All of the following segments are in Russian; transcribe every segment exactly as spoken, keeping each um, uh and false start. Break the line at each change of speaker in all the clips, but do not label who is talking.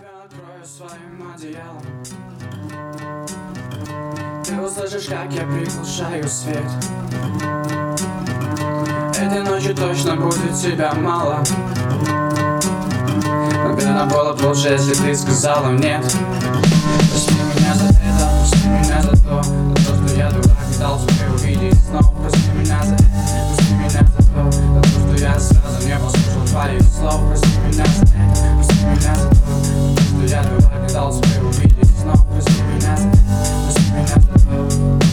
тебя накрою своим одеялом. Ты услышишь, как я приглушаю свет. Этой ночью точно будет тебя мало. Наверное, было бы лучше, если ты сказала нет. Прости меня за это, прости меня за то, за то, что я дурак и дал тебе увидеть снова. Прости меня за это, прости меня за то, за то, что я сразу не послушал твоих слов. Прости меня за это, прости меня за то, за то, что я дурак и дал тебе увидеть снова. Прости меня за это, прости меня за то.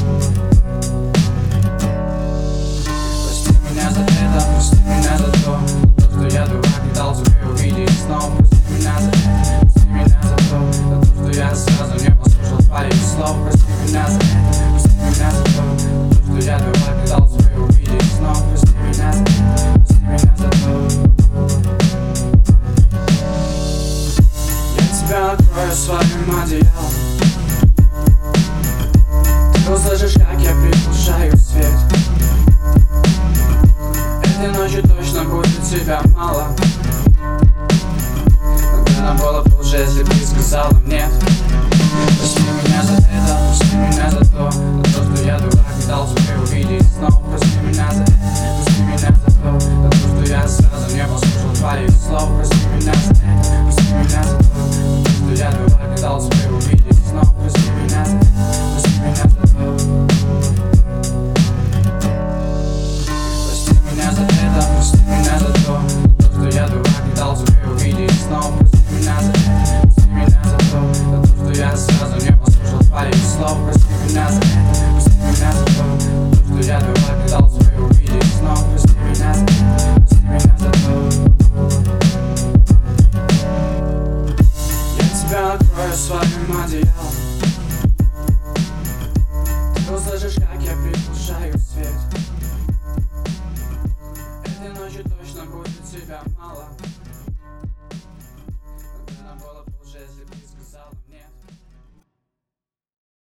Прости меня за это, прости меня за то, за то, что я дурак и дал тебе увидеть снова. Прости меня за это, прости меня за то, за то, что я сразу не послушал твоих слов. Прости меня за это, прости меня за то, за то, что я дурак и дал тебе увидеть снова. Прости меня за это, прости меня за то. Я тебя накрою своим одеялом. Ты услышишь, как я приглушаю свет. Этой ночью точно будет тебя мало. Наверное, было бы лучше, если бы ты сказала нет. Прости меня за это, прости меня за то, за то, что я дурак и дал тебе увидеть снова. Прости меня за это, прости меня за то, за то, что я сразу не послушал твоих слов. Прости меня за это, прости меня за то, за то, что я дурак и дал тебе увидеть снова. Прости меня за это, прости меня за то. Прости меня за это, прости меня за то, за то, что я дурак и дал тебе увидеть снова. Прости меня за это, прости меня за то, за то, что я сразу не послушал твоих слов. Прости меня за это, прости меня за то, за то, что я дурак и дал тебе увидеть снова. Прости меня за это, прости меня за то. Я тебя накрою своим одеялом.